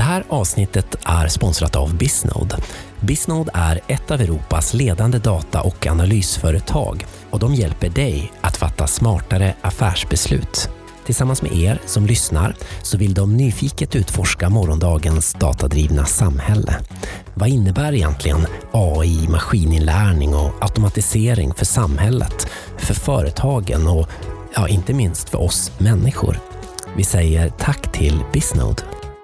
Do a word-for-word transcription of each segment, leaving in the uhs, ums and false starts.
här avsnittet är sponsrat av Bisnode. Bisnode är ett av Europas ledande data- och analysföretag och de hjälper dig att fatta smartare affärsbeslut. Tillsammans med er som lyssnar så vill de nyfiket utforska morgondagens datadrivna samhälle. Vad innebär egentligen A I, maskininlärning och automatisering för samhället, för företagen och ja, inte minst för oss människor? Vi säger tack till Bisnode.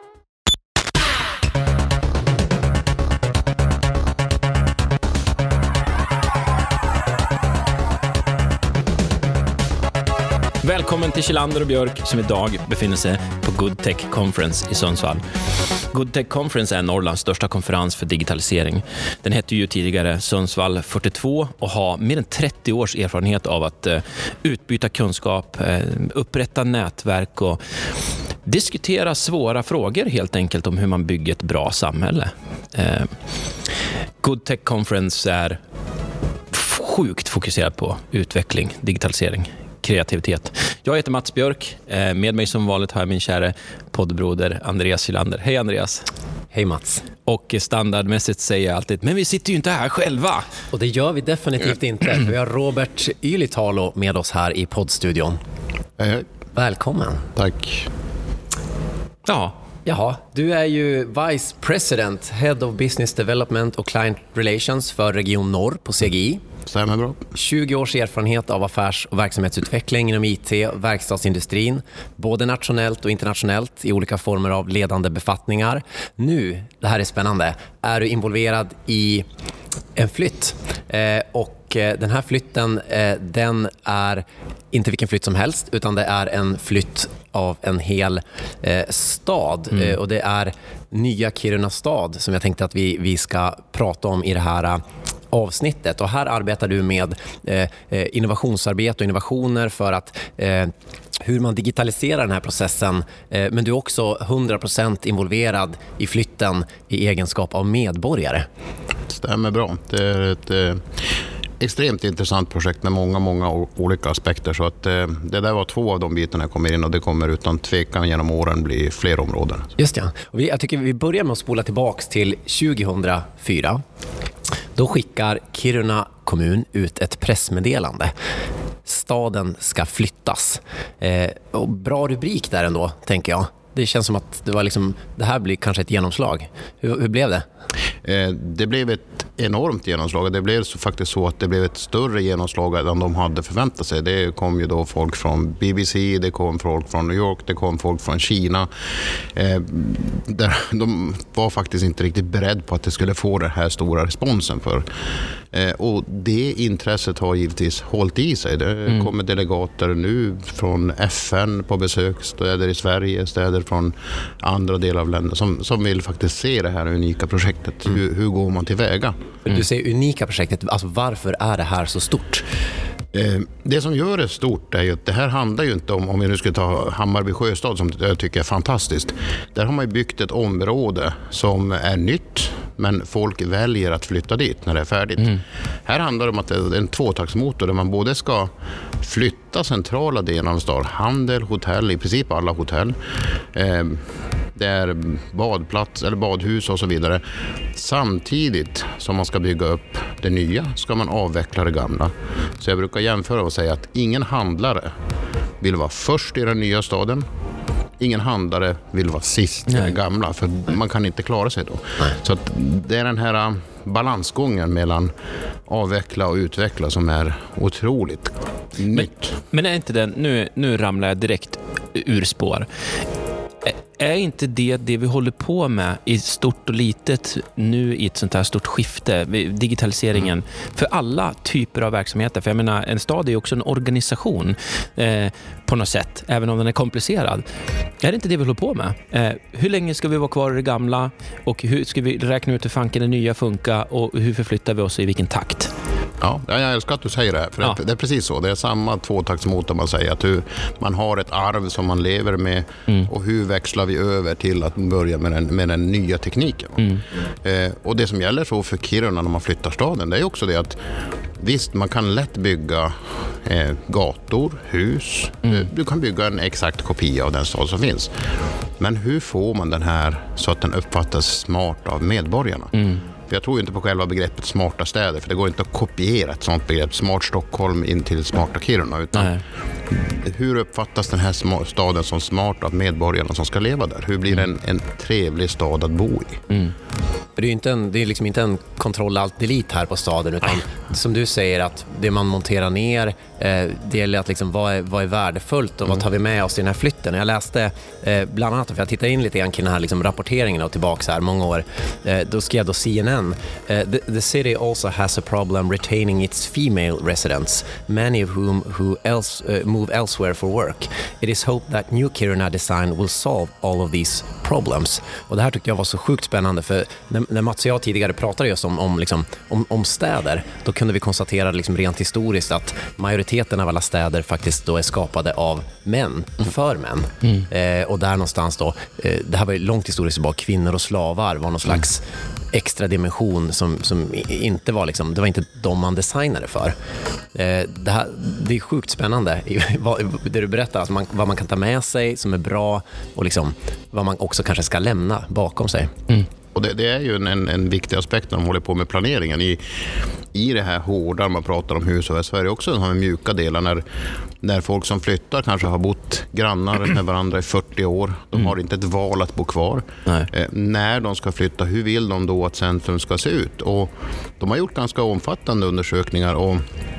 Välkommen till Kjellander och Björk som idag befinner sig på Good Tech Conference i Sundsvall. Good Tech Conference är Norrlands största konferens för digitalisering. Den hette ju tidigare Sundsvall fyrtiotvå och har mer än trettio års erfarenhet av att uh, utbyta kunskap, uh, upprätta nätverk och diskutera svåra frågor helt enkelt om hur man bygger ett bra samhälle. Uh, Good Tech Conference är sjukt fokuserad på utveckling, digitalisering, kreativitet. Jag heter Mats Björk. Med mig som vanligt har jag min kära poddbroder Andreas Kjellander. Hej Andreas. Hej Mats. Och standardmässigt säger jag alltid, men vi sitter ju inte här själva. Och det gör vi definitivt inte. Vi har Robert Ylitalo med oss här i poddstudion. Hej, hej. Välkommen. Tack. Ja. Jaha, du är ju Vice President, Head of Business Development och Client Relations för Region Norr på C G I. Stämmer bra. tjugo års erfarenhet av affärs- och verksamhetsutveckling inom I T och verkstadsindustrin, både nationellt och internationellt i olika former av ledande befattningar. Nu, det här är spännande, är du involverad i en flytt. Eh, och eh, den här flytten, eh, den är inte vilken flytt som helst, utan det är en flytt av en hel eh, stad. Mm. Eh, och det är nya Kiruna stad som jag tänkte att vi, vi ska prata om i det här avsnittet. Och här arbetar du med eh, innovationsarbete och innovationer för att eh, hur man digitaliserar den här processen. Eh, men du är också hundra procent involverad i flytten i egenskap av medborgare. Stämmer bra. Det är ett eh, extremt intressant projekt med många, många olika aspekter. Så att eh, det där var två av de bitarna jag kommer in och det kommer utan tvekan genom åren bli fler områden. Just ja. Och vi, jag tycker vi börjar med att spola tillbaks till tjugohundrafyra. Då skickar Kiruna kommun ut ett pressmeddelande. Staden ska flyttas. Eh, och bra rubrik där ändå, tänker jag. Det känns som att det, var liksom, det här blir kanske ett genomslag. Hur, hur blev det? Eh, det blev ett enormt genomslag. Det blev så, faktiskt så att det blev ett större genomslag än de hade förväntat sig. Det kom ju då folk från B B C, det kom folk från New York, det kom folk från Kina. Eh, där de var faktiskt inte riktigt beredd på att det skulle få den här stora responsen för. Eh, och det intresset har givetvis hållit i sig. Det mm. kommer delegater nu från F N på besök, städer i Sverige, städer från andra delar av länder som, som vill faktiskt se det här unika projektet. Mm. Hur, hur går man tillväga? Mm. Du säger unika projektet, alltså varför är det här så stort? Eh, det som gör det stort är ju att det här handlar ju inte om, om vi nu ska ta Hammarby sjöstad som jag tycker är fantastiskt. Där har man ju byggt ett område som är nytt, men folk väljer att flytta dit när det är färdigt. Mm. Här handlar det om att det är en tvåtaktsmotor där man både ska flytta centrala delar av staden, handel, hotell, i princip alla hotell. Eh, det är badplats eller badhus och så vidare. Samtidigt som man ska bygga upp det nya ska man avveckla det gamla. Så jag brukar jämföra och säga att ingen handlare vill vara först i den nya staden. Ingen handlare vill vara sist i den gamla, för man kan inte klara sig då. Nej. Så att det är den här balansgången mellan avveckla och utveckla som är otroligt men, nytt. Men är inte den, nu, nu ramlar jag direkt ur spår. Är inte det det vi håller på med i stort och litet nu i ett sånt här stort skifte, digitaliseringen, mm. för alla typer av verksamheter? För jag menar, en stad är ju också en organisation eh, på något sätt, även om den är komplicerad. Är det inte det vi håller på med? Eh, hur länge ska vi vara kvar i det gamla och hur ska vi räkna ut hur fanken det nya funkar och hur förflyttar vi oss i vilken takt? Ja, jag älskar att du säger det här, för ja. det är precis så. Det är samma tvåtaktsmotor man säger, att hur man har ett arv som man lever med mm. och hur växlar vi över till att börja med den, med den nya tekniken. Mm. Eh, och det som gäller så för Kiruna när man flyttar staden, det är också det att visst, man kan lätt bygga eh, gator, hus. Mm. Du kan bygga en exakt kopia av den stad som finns. Men hur får man den här så att den uppfattas smart av medborgarna? Mm. För jag tror inte på själva begreppet smarta städer, för det går inte att kopiera ett sånt begrepp, smart Stockholm in till smarta Kiruna, utan Nej. hur uppfattas den här staden som smart av medborgarna som ska leva där? Hur blir en, en trevlig stad att bo i? Mm. Det är ju inte en, det är liksom inte en kontroll-alt-delete här på staden, utan Nej. som du säger, att det man monterar ner, eh, det gäller att liksom, vad, är, vad är värdefullt och mm. vad tar vi med oss i den här flytten. Jag läste eh, bland annat, för jag tittade in lite grann kring den här liksom, rapporteringen och tillbaka så här många år, eh, då skrev då C N N uh, the, the city also has a problem retaining its female residents, many of whom who else uh, move elsewhere for work. It is hoped that New Kiruna design will solve all of these problems. Och det här tyckte jag var så sjukt spännande, för när, när Mats och jag tidigare pratade just om, om, liksom, om, om städer, då kunde vi konstatera liksom rent historiskt att majoriteten av alla städer faktiskt då är skapade av män, för män. Mm. Eh, och där någonstans då, eh, det här var ju långt historiskt bara, kvinnor och slavar var någon slags mm. extra dimension som, som inte var liksom, det var inte de man designade för. Eh, det, här, det är sjukt spännande vad, det du berättar, alltså man, vad man kan ta med sig som är bra och liksom, vad man också kanske ska lämna bakom sig. Mm. Och det, det är ju en, en, en viktig aspekt när de håller på med planeringen. I, i det här hårda, man pratar om hus och så är det också de mjuka delar när, när folk som flyttar kanske har bott grannar med varandra i fyrtio år. De mm. har inte ett val att bo kvar. Eh, när de ska flytta, hur vill de då att centrum ska se ut? Och de har gjort ganska omfattande undersökningar, och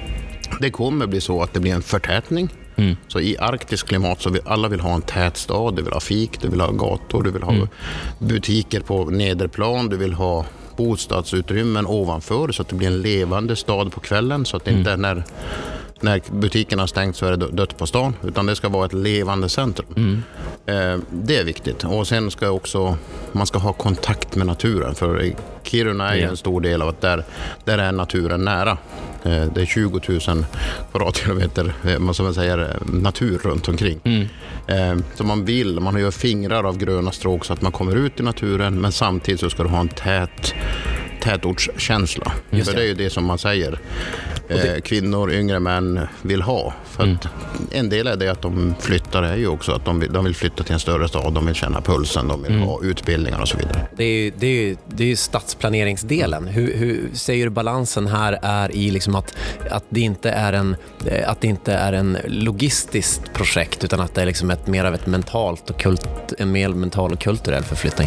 det kommer bli så att det blir en förtätning. Mm. Så i arktisk klimat så vill alla vill ha en tät stad, du vill ha fik, du vill ha gator, du vill ha mm. butiker på nederplan, du vill ha bostadsutrymmen ovanför så att det blir en levande stad på kvällen, så att det mm. inte är när, när butikerna har stängt så är det dött på stan, utan det ska vara ett levande centrum. Mm. Eh, det är viktigt, och sen ska också man ska ha kontakt med naturen, för Kiruna är ja. en stor del av att där, där är naturen nära. Det är tjugo tusen kvadratkilometer som man säger, natur runt omkring. Mm. Så man vill, man gör fingrar av gröna stråk så att man kommer ut i naturen, men samtidigt så ska du ha en tät tätortskänsla. Just för det är ju det som man säger. Det... Kvinnor, yngre män vill ha. För mm. att en del är det att de flyttar är ju också att de vill, de vill flytta till en större stad, de vill känna pulsen, de vill mm. ha utbildningar och så vidare. Det är ju, det är ju, det är ju stadsplaneringsdelen. Hur, hur säger du balansen här är i liksom att, att, det inte är en, att det inte är en logistiskt projekt, utan att det är liksom ett, mer av ett mentalt och kult, en mer mental och kulturell förflyttning?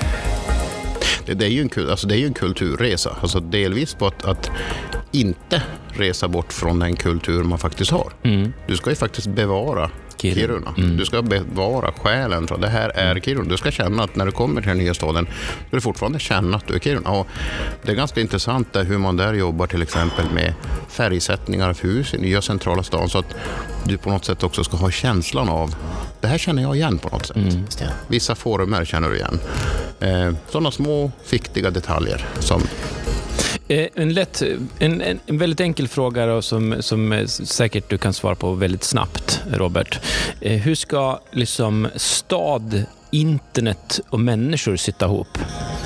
Det, det, är ju en, alltså det är ju en kulturresa, alltså delvis på att, att inte resa bort från den kultur man faktiskt har. Mm. Du ska ju faktiskt bevara Kiruna. Kiruna. Mm. Du ska bevara själen. Det här är Kiruna. Du ska känna att när du kommer till den nya staden, ska du fortfarande känna att du är Kiruna. Och det är ganska intressant där hur man där jobbar till exempel med färgsättningar av hus i nya centrala stan, så att du på något sätt också ska ha känslan av det här känner jag igen på något sätt. Mm. Vissa former känner du igen. Eh, sådana små fiktiga detaljer som En, lätt, en, en, en väldigt enkel fråga då, som, som säkert du kan svara på väldigt snabbt, Robert. Hur ska liksom stad, internet och människor sitta ihop?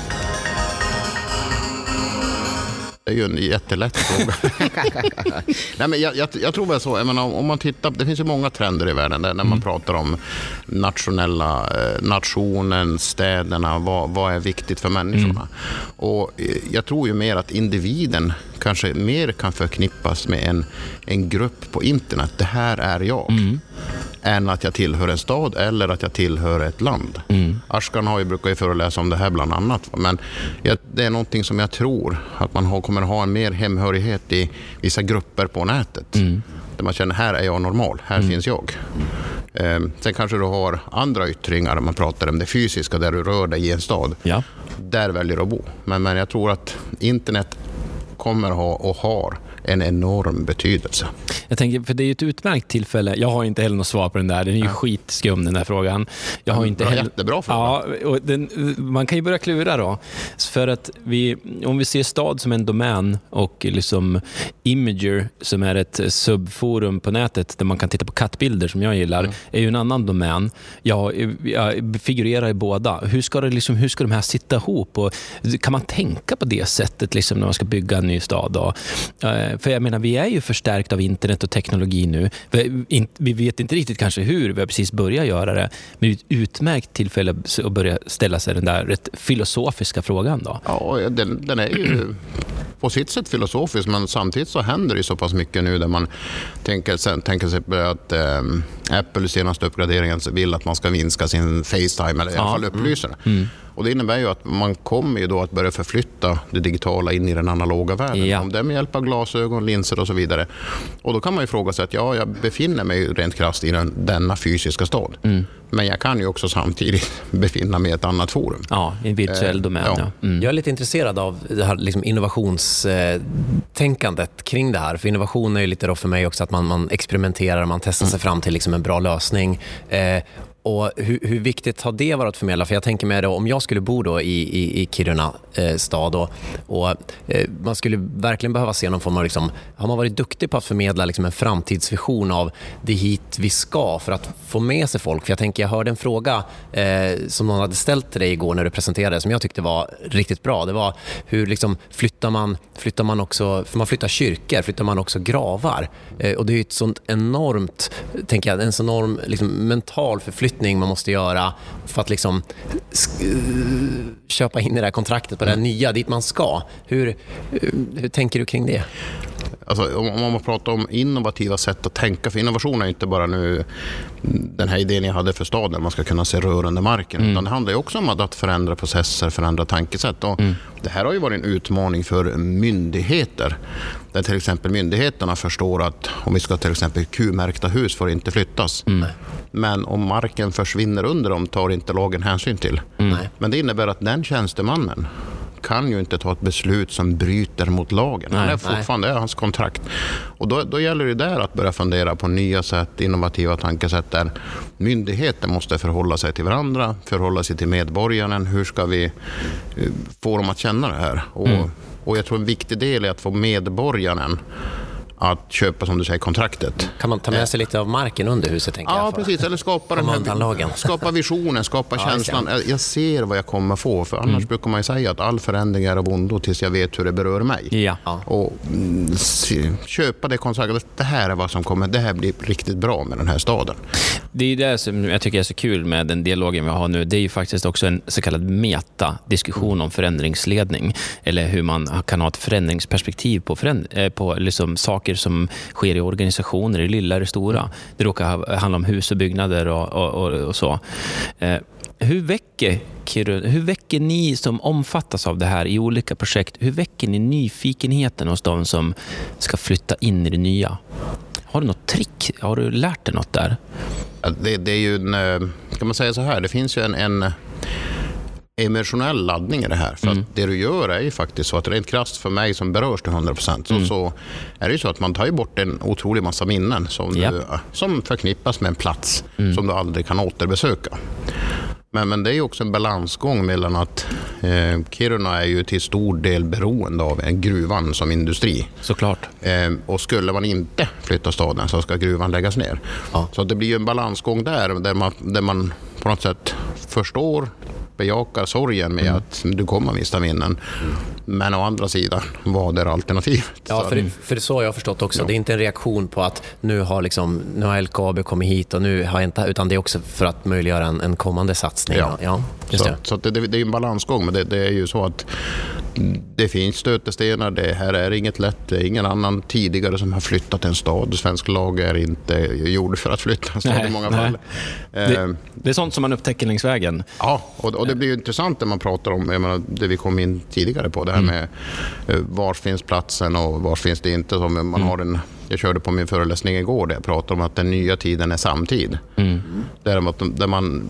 Det är ju en jättelätt fråga. Nej, men jag, jag, jag tror väl så. Jag menar, om man tittar, det finns ju många trender i världen där, när man mm. pratar om nationella eh, nationen, städerna, vad, vad är viktigt för människorna. Mm. Och jag tror ju mer att individen kanske mer kan förknippas med en, en grupp på internet. Det här är jag. Mm. Än att jag tillhör en stad eller att jag tillhör ett land. Mm. Ashkan har ju brukar ju föreläsa om det här bland annat. Men jag, det är någonting som jag tror att man har, kommer ha en mer hemhörighet i vissa grupper på nätet. Mm. Där man känner, här är jag normal, här mm. finns jag. Eh, sen kanske du har andra yttringar, man pratar om det fysiska där du rör dig i en stad. Ja. Där väljer du att bo. Men, men jag tror att internet kommer ha och har en enorm betydelse. Jag tänker, för det är ju ett utmärkt tillfälle. Jag har inte heller något svar på den där. Den är ju ja. skitskum, den där frågan. Jag har inte bra, heller... Jättebra fråga. Ja, och den, man kan ju börja klura då. För att vi, om vi ser stad som en domän och liksom Imager som är ett subforum på nätet där man kan titta på kattbilder som jag gillar, mm. är ju en annan domän. Jag, jag figurerar i båda. Hur ska, det liksom, hur ska de här sitta ihop? Och kan man tänka på det sättet liksom, när man ska bygga en ny stad då? för jag menar, vi är ju förstärkt av internet och teknologi nu. Vi, in, vi vet inte riktigt kanske hur, vi har precis börjat göra det. Men det är ett utmärkt tillfälle att börja ställa sig den där rätt filosofiska frågan då. Ja, den, den är ju på sitt sätt filosofisk, men samtidigt så händer det så pass mycket nu där man tänker, tänker sig att eh, Apple senaste uppgraderingen vill att man ska minska sin FaceTime eller i alla fall upplysa det. Mm. Mm. Och det innebär ju att man kommer ju då att börja förflytta det digitala in i den analoga världen. Ja. Om det är med hjälp av glasögon, linser och så vidare. Och då kan man ju fråga sig att ja, jag befinner mig rent krasst i den, denna fysiska stad. Mm. Men jag kan ju också samtidigt befinna mig i ett annat forum. Ja, i en virtuell eh, domän. Ja. Mm. Jag är lite intresserad av det här liksom innovationstänkandet kring det här. För innovation är ju lite då för mig också att man, man experimenterar, man testar sig mm. fram till liksom en bra lösning. Eh, Och hur, hur viktigt har det varit att förmedla? För jag tänker mig då, om jag skulle bo då i, i, i Kiruna eh, stad och, och eh, man skulle verkligen behöva se någon form av, liksom, har man varit duktig på att förmedla liksom en framtidsvision av det hit vi ska för att få med sig folk? För jag tänker, jag hörde en fråga eh, som någon hade ställt till dig igår när du presenterade som jag tyckte var riktigt bra. Det var hur liksom, flyttar man, flyttar man också, för man flyttar kyrkor, flyttar man också gravar. Eh, och det är ju ett sånt enormt, tänker jag, en sån enorm liksom, mental förflyttning man måste göra för att liksom köpa in i det här kontraktet på det här nya dit man ska. Hur, hur tänker du kring det? Alltså, om man pratar om innovativa sätt att tänka, för innovation är inte bara nu den här idén jag hade för staden, man ska kunna se rör under marken, mm. utan det handlar ju också om att förändra processer, förändra tankesätt. Och mm. det här har ju varit en utmaning för myndigheter, där till exempel myndigheterna förstår att om vi ska till exempel Q-märkta hus får inte flyttas. Mm. Men om marken försvinner under dem tar inte lagen hänsyn till. Mm. Men det innebär att den tjänstemannen kan ju inte ta ett beslut som bryter mot lagen. Nej, det är fortfarande nej. hans kontrakt. Och då, då gäller det där att börja fundera på nya sätt, innovativa tankesätt där myndigheter måste förhålla sig till varandra, förhålla sig till medborgaren. Hur ska vi få dem att känna det här? Och, mm. och jag tror en viktig del är att få medborgaren att köpa, som du säger, kontraktet. Kan man ta med sig lite av marken under huset, tänker ja, jag? Ja, precis. Eller skapa, den här, skapa visionen, skapa ja, känslan. Jag, jag ser vad jag kommer få. För annars mm. brukar man ju säga att all förändring är av ondo tills jag vet hur det berör mig. Ja. Och mm, se, köpa det kontraktet. Det här är vad som kommer. Det här blir riktigt bra med den här staden. Det är det som jag tycker är så kul med den dialogen vi har nu. Det är ju faktiskt också en så kallad meta-diskussion mm. om förändringsledning. Eller hur man kan ha ett förändringsperspektiv på, föränd- på liksom saker som sker i organisationer, i lilla eller stora. Det råkar handla om hus och byggnader och, och, och, och så. Eh, hur väcker Kiruna, hur väcker ni som omfattas av det här i olika projekt, hur väcker ni nyfikenheten hos de som ska flytta in i det nya? Har du något trick? Har du lärt dig något där? Det, det är ju en, kan man säga så här, det finns ju en, en emotionell laddning i det här. För mm. att det du gör är ju faktiskt så att rent krasst för mig som berörs till hundra procent så, mm. så är det ju så att man tar ju bort en otrolig massa minnen som, yep. du, som förknippas med en plats mm. som du aldrig kan återbesöka. Men, men det är ju också en balansgång mellan att eh, Kiruna är ju till stor del beroende av en gruvan som industri. Såklart. Eh, och skulle man inte flytta staden så ska gruvan läggas ner. Ja. Så det blir ju en balansgång där, där man, där man på något sätt förstår, bejakar sorgen med mm. att du kommer mista minnen. Mm. Men å andra sidan, vad är alternativet? Ja, för, det, för det så har jag förstått också. Ja. Det är inte en reaktion på att nu har, liksom, nu har L K A B kommit hit och nu har jag inte, utan det är också för att möjliggöra en, en kommande satsning. Ja, ja just så, det. så det, det är en balansgång, men det, det är ju så att det finns stötestenar, det här är inget lätt, det är ingen annan tidigare som har flyttat en stad. Svensk lag är inte gjord för att flytta en stad nej, i många nej. fall. Det, det är sånt som man upptäcker längs vägen. Ja, och, och det blir ju intressant när man pratar om, jag menar, det vi kom in tidigare på, det här mm. med var finns platsen och var finns det inte. Som man mm. har en, jag körde på min föreläsning igår där jag pratade om att den nya tiden är samtid. Mm. Där, där man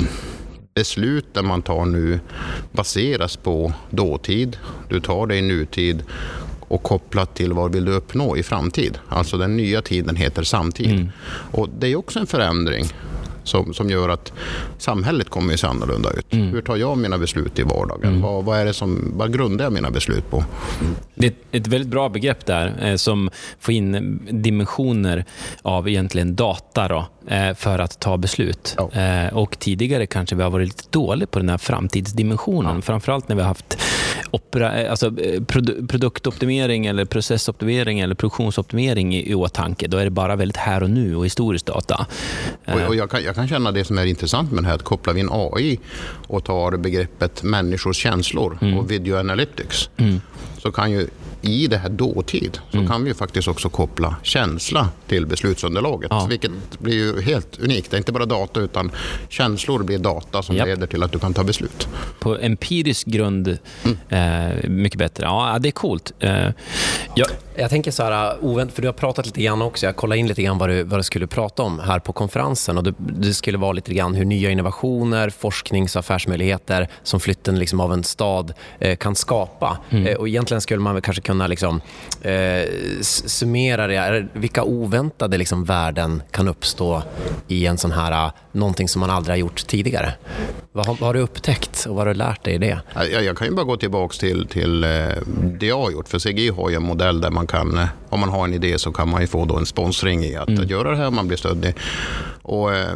besluten man tar nu baseras på dåtid. Du tar det i nutid och kopplat till vad vill du uppnå i framtid. Alltså den nya tiden heter samtid. Mm. Och det är också en förändring som, som gör att samhället kommer att se annorlunda ut. Mm. Hur tar jag mina beslut i vardagen? Mm. Vad, vad är det som, vad grundar jag mina beslut på? Mm. Det är ett väldigt bra begrepp där eh, som får in dimensioner av egentligen data då, eh, för att ta beslut. Ja. Eh, och tidigare kanske vi har varit lite dåliga på den här framtidsdimensionen. Ja. Framförallt när vi har haft opera, alltså, produ- produktoptimering eller processoptimering eller produktionsoptimering i, i åtanke. Då är det bara väldigt här och nu och historisk data. Och, och jag, kan, jag kan känna det som är intressant med det här, att koppla vi in A I och tar begreppet människors känslor mm. och video analytics mm. så kan ju i det här dåtid så mm. kan vi ju faktiskt också koppla känsla till beslutsunderlaget, ja. vilket blir ju helt unikt. Det är inte bara data utan känslor blir data som yep. leder till att du kan ta beslut. På empirisk grund mm. eh, mycket bättre. Ja, det är coolt. Eh, ja. Jag tänker så här, ovänt, för du har pratat lite grann också. Jag kollade in lite grann vad du, vad du skulle prata om här på konferensen. Och det, det skulle vara lite grann hur nya innovationer, forsknings- och affärsmöjligheter som flytten liksom av en stad eh, kan skapa. Mm. Eh, och egentligen skulle man väl kanske kunna liksom, eh, summera det. Vilka oväntade liksom, värden kan uppstå i en sån här, någonting som man aldrig har gjort tidigare? Vad har, vad har du upptäckt och vad har du lärt dig i det? Jag, jag kan ju bara gå tillbaka till, till eh, det jag har gjort. För C G I har ju en modell där man kan, om man har en idé så kan man ju få då en sponsring i att, mm. att göra det här, man blir stöddig. Och, eh,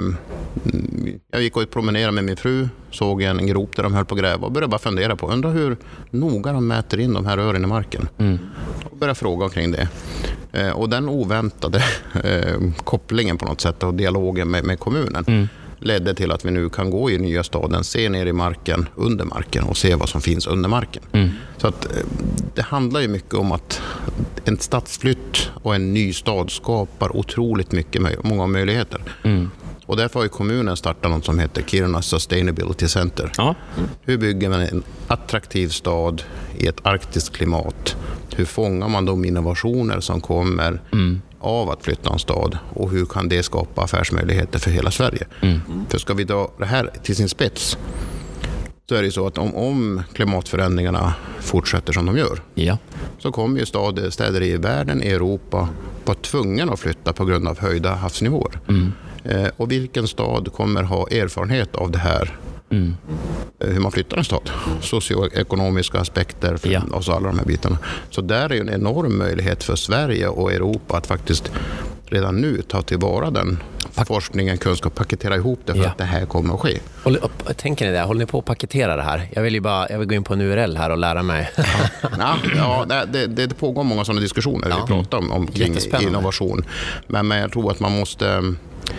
jag gick och promenerade med min fru, såg en grop där de höll på att gräva och började bara fundera på, undrar hur noga de mäter in de här rören i marken. Mm. Och började fråga kring det. Eh, och den oväntade eh, kopplingen på något sätt och dialogen med, med kommunen mm. ledde till att vi nu kan gå i nya staden, se ner i marken, under marken och se vad som finns under marken. Mm. Så att det handlar ju mycket om att en stadsflytt och en ny stad skapar otroligt mycket, många möjligheter. Mm. Och därför har ju kommunen startat något som heter Kiruna Sustainability Center. Ja. Mm. Hur bygger man en attraktiv stad i ett arktiskt klimat? Hur fångar man de innovationer som kommer mm. av att flytta en stad och hur kan det skapa affärsmöjligheter för hela Sverige? Mm. För ska vi dra det här till sin spets så är det så att om, om klimatförändringarna fortsätter som de gör ja. så kommer ju städer, städer i världen, i Europa vara tvungen att flytta på grund av höjda havsnivåer. Mm. Eh, och vilken stad kommer ha erfarenhet av det här? Mm. Hur man flyttar en stad, socioekonomiska aspekter för, ja. och så alla de här bitarna. Så där är ju en enorm möjlighet för Sverige och Europa att faktiskt redan nu ta tillvara den Pak- forskningen, kunskap, paketera ihop det för ja. att det här kommer att ske. Håll, tänker ni det? Håller ni på att paketera det här? Jag vill ju bara jag vill gå in på en U R L här och lära mig. ja, ja, det, det, det pågår många sådana diskussioner. Ja. Vi pratar om, om kring innovation. Men, men jag tror att man måste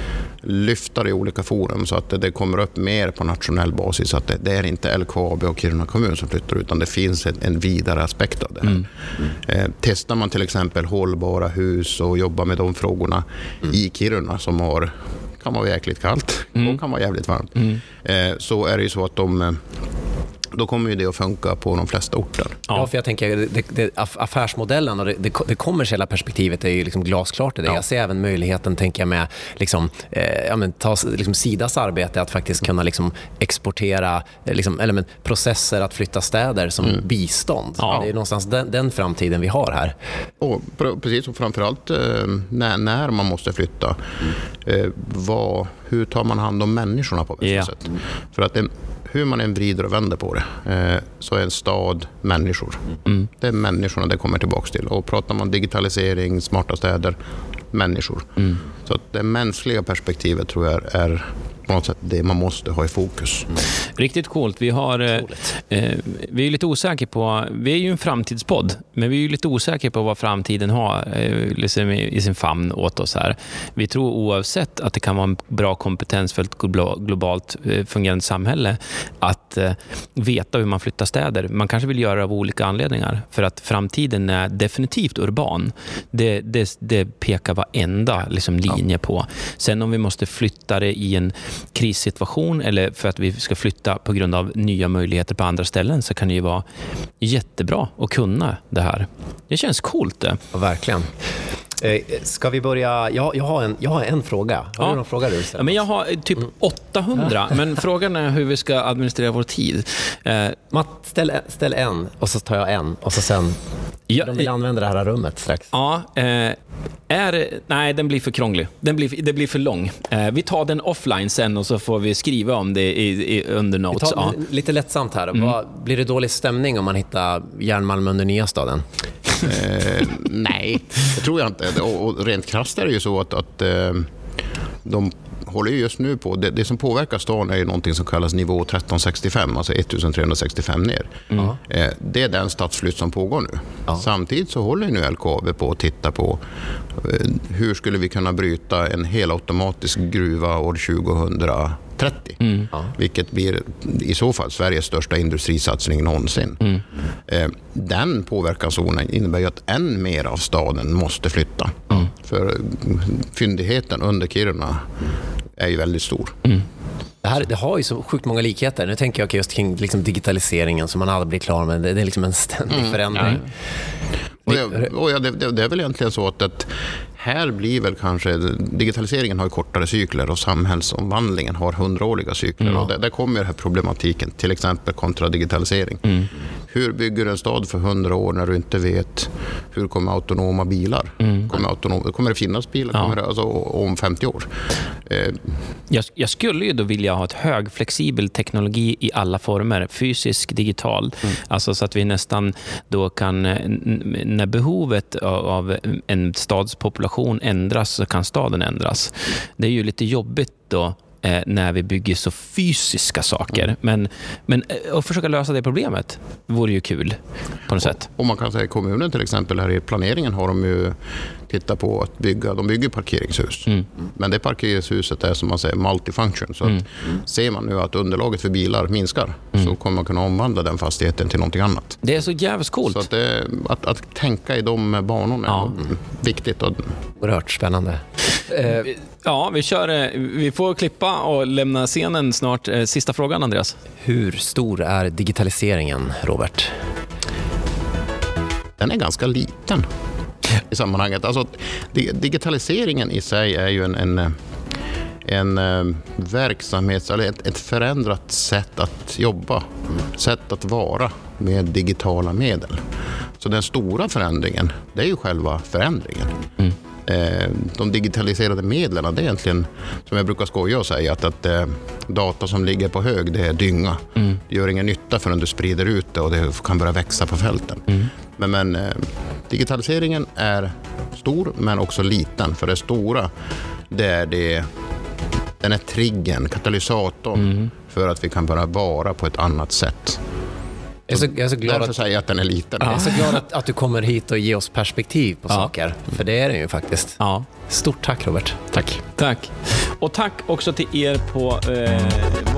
lyfta det i olika forum så att det, det kommer upp mer på nationell basis. Att det, det är inte L K A B och Kiruna kommun som flyttar utan det finns en, en vidare aspekt av det här. Mm. Mm. Eh, testar man till exempel hållbara hus och jobbar med de frågorna mm. i Kiruna som har, kan vara jäkligt kallt mm. och kan vara jävligt varmt. Mm. Eh, så är det ju så att de då kommer ju det att funka på de flesta orter. Ja, för jag tänker det, det, affärsmodellen och det, det, det kommersiella perspektivet är ju liksom glasklart i det. Ja. Jag ser även möjligheten, tänker jag, med liksom, eh, ja, men, ta liksom Sidas arbete att faktiskt kunna liksom exportera liksom, eller, men, processer att flytta städer som mm. bistånd. Ja. Det är någonstans den, den framtiden vi har här. Och precis, och framförallt eh, när, när man måste flytta. Mm. Eh, vad, hur tar man hand om människorna på bästa yeah. sätt? För att en hur man än vrider och vänder på det eh, så är en stad människor. Mm. Det är människorna det kommer tillbaka till. Och pratar man digitalisering, smarta städer, människor. Mm. Så att det mänskliga perspektivet tror jag är på något sätt det man måste ha i fokus. Mm. Riktigt coolt. Vi har eh, vi är lite osäkra på, vi är ju en framtidspodd, men vi är ju lite osäkra på vad framtiden har eh, liksom i sin famn åt oss här. Vi tror oavsett att det kan vara en bra kompetens för ett globalt eh, fungerande samhälle att eh, veta hur man flyttar städer. Man kanske vill göra det av olika anledningar för att framtiden är definitivt urban. Det, det, det pekar varenda liksom, linje ja. på. Sen om vi måste flytta det i en krissituation eller för att vi ska flytta på grund av nya möjligheter på andra ställen så kan det ju vara jättebra att kunna det här. Det känns coolt det. Ja, verkligen. Eh, ska vi börja? Jag, jag, har, en, jag har en fråga. Har ja. du någon fråga? Du ja, men jag har typ mm. åttahundra, men frågan är hur vi ska administrera vår tid. Eh, Matt, ställ, ställ en och så tar jag en och så sen ja, de vill använda det här rummet strax. Ja, eh, är, nej, den blir för krånglig. Den blir, det blir för lång. Eh, vi tar den offline sen och så får vi skriva om det i, i under notes. Vi tar ja. lite lättsamt här. Mm. Vad, blir det dålig stämning om man hittar järnmalm under nya staden? eh, nej, det tror jag inte. Och, och rent krasst är det ju så att, att eh, de håller ju just nu på, det, det som påverkar stan är ju någonting som kallas nivå tretton sextiofem, alltså trettonhundrasextiofem ner. Mm. Eh, det är den stadsflytt som pågår nu. Ja. Samtidigt så håller ju nu L K A B på att titta på eh, hur skulle vi kunna bryta en helautomatisk gruva år tjugohundratrettio. Mm. Ja. Vilket blir i så fall Sveriges största industrisatsning någonsin. Mm. Eh, den påverkanszonen innebär ju att än mer av staden måste flytta. Mm. För fyndigheten under Kiruna är ju väldigt stor. Mm. Det, här, det har ju så sjukt många likheter. Nu tänker jag just kring liksom digitaliseringen som man aldrig blir klar med. Det, det är liksom en ständig mm. förändring. Ja. Och jag, och jag, det, det är väl egentligen så att, att här blir väl kanske, digitaliseringen har ju kortare cykler och samhällsomvandlingen har hundraåriga cykler. Mm. Och där, där kommer den här problematiken, till exempel kontra digitalisering. Mm. Hur bygger du en stad för hundra år när du inte vet hur kommer autonoma bilar? Mm. Kommer, autonom, kommer det finnas bilar? Ja. Kommer det, alltså, om femtio år? Eh. Jag, jag skulle ju då vilja ha ett högflexibel teknologi i alla former, fysisk, digital. Mm. Alltså så att vi nästan då kan, när behovet av en stadspopulation ändras så kan staden ändras. Det är ju lite jobbigt då eh, när vi bygger så fysiska saker. Mm. Men, men eh, att försöka lösa det problemet vore ju kul på något sätt. Och man kan säga kommunen till exempel här i planeringen har de ju tittat på att bygga, de bygger parkeringshus. Mm. Men det parkeringshuset är som man säger multifunction. Så att mm. ser man nu att underlaget för bilar minskar mm. så kommer man kunna omvandla den fastigheten till någonting annat. Det är så jävligt coolt. Så att, det, att, att tänka i de banorna ja. är viktigt. Och... Oerhört spännande. Eh, ja, vi kör, vi får klippa och lämna scenen snart. Sista frågan, Andreas. Hur stor är digitaliseringen, Robert? Den är ganska liten i sammanhanget. Alltså, digitaliseringen i sig är ju en, en, en verksamhet, eller ett, ett förändrat sätt att jobba, sätt att vara med digitala medel. Så den stora förändringen, det är ju själva förändringen. Mm. De digitaliserade medlen, det är egentligen, som jag brukar skoja och säga, att, att data som ligger på hög, det är dynga. Mm. Det gör ingen nytta förrän du sprider ut det och det kan börja växa på fälten. Mm. Men, men digitaliseringen är stor men också liten, för det stora, det är det, den är triggen, katalysatorn mm. för att vi kan börja vara på ett annat sätt. Jag är så, jag är så glad Därför att, säger jag att den är liten. Jag är så glad att, att du kommer hit och ger oss perspektiv på ja. saker. För det är det ju faktiskt. Ja. Stort tack, Robert. Tack. Tack. Och tack också till er på... Eh,